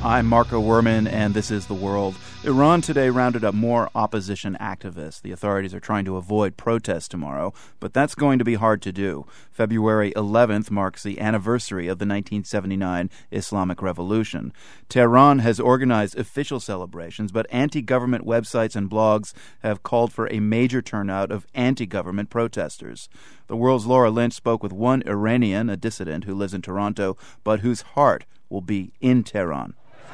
I'm Marco Werman, and this is The World. Iran today rounded up more opposition activists. The authorities are trying to avoid protests tomorrow, but that's going to be hard to do. February 11th marks the anniversary of the 1979 Islamic Revolution. Tehran has organized official celebrations, but anti-government websites and blogs have called for a major turnout of anti-government protesters. The World's Laura Lynch spoke with one Iranian, a dissident who lives in Toronto, but whose heart will be in Tehran.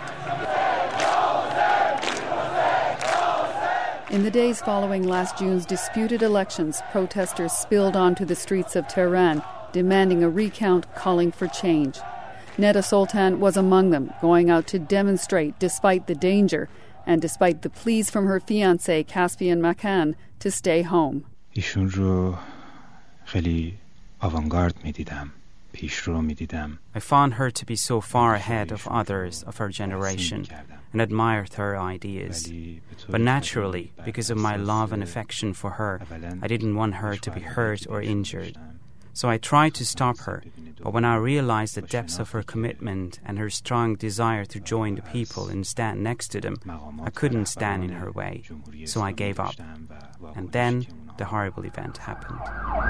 In the days following last June's disputed elections, protesters spilled onto the streets of Tehran, demanding a recount, calling for change. Neda Soltan was among them, going out to demonstrate despite the danger and despite the pleas from her fiancé, Caspian Makan, to stay home. ایشون رو خیلی آوانگارد می‌دیدم. I found her to be so far ahead of others of her generation and admired her ideas. But naturally, because of my love and affection for her, I didn't want her to be hurt or injured. So I tried to stop her, but when I realized the depths of her commitment and her strong desire to join the people and stand next to them, I couldn't stand in her way, so I gave up. And then the horrible event happened.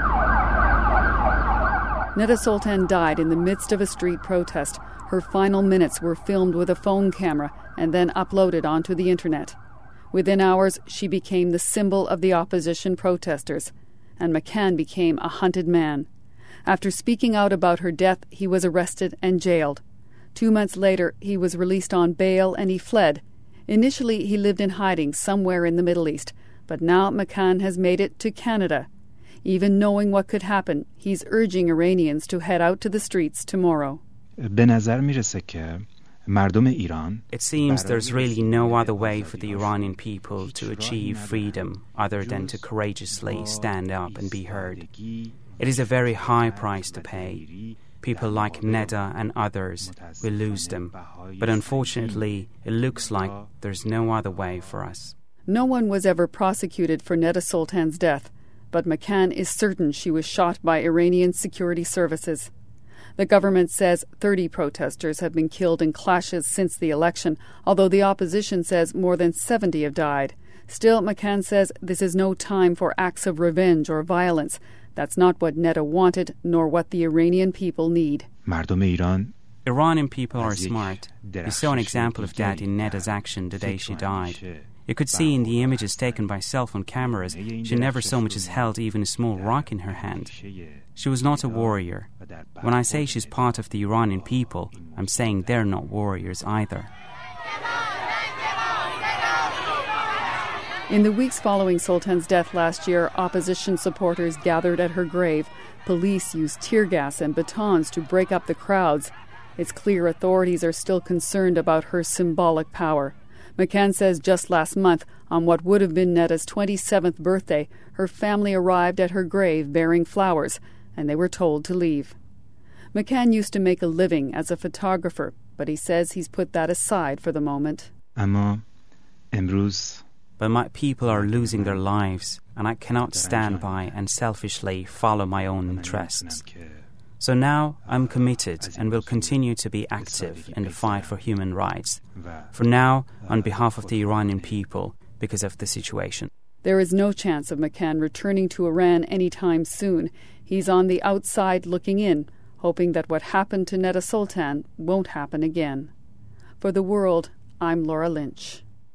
Neda Soltan died in the midst of a street protest. Her final minutes were filmed with a phone camera and then uploaded onto the internet. Within hours, she became the symbol of the opposition protesters, and Makan became a hunted man. After speaking out about her death, he was arrested and jailed. 2 months later, he was released on bail and he fled. Initially, he lived in hiding somewhere in the Middle East, but now Makan has made it to Canada. Even knowing what could happen, he's urging Iranians to head out to the streets tomorrow. It seems there's really no other way for the Iranian people to achieve freedom other than to courageously stand up and be heard. It is a very high price to pay. People like Neda and others will lose them. But unfortunately, it looks like there's no other way for us. No one was ever prosecuted for Neda Soltan's death, but Makan is certain she was shot by Iranian security services. The government says 30 protesters have been killed in clashes since the election, although the opposition says more than 70 have died. Still, Makan says this is no time for acts of revenge or violence. That's not what Neda wanted, nor what the Iranian people need. Iranian people are smart. We saw an example of that in Neda's action the day she died. You could see in the images taken by cell phone cameras, she never so much as held even a small rock in her hand. She was not a warrior. When I say she's part of the Iranian people, I'm saying they're not warriors either. In the weeks following Soltan's death last year, opposition supporters gathered at her grave. Police used tear gas and batons to break up the crowds. It's clear authorities are still concerned about her symbolic power. Makan says just last month, on what would have been Neda's 27th birthday, her family arrived at her grave bearing flowers, and they were told to leave. Makan used to make a living as a photographer, but he says he's put that aside for the moment. But my people are losing their lives, and I cannot stand by and selfishly follow my own interests. So now I'm committed and will continue to be active in the fight for human rights. For now, on behalf of the Iranian people, because of the situation. There is no chance of Makan returning to Iran anytime soon. He's on the outside looking in, hoping that what happened to Neda Soltan won't happen again. For The World, I'm Laura Lynch.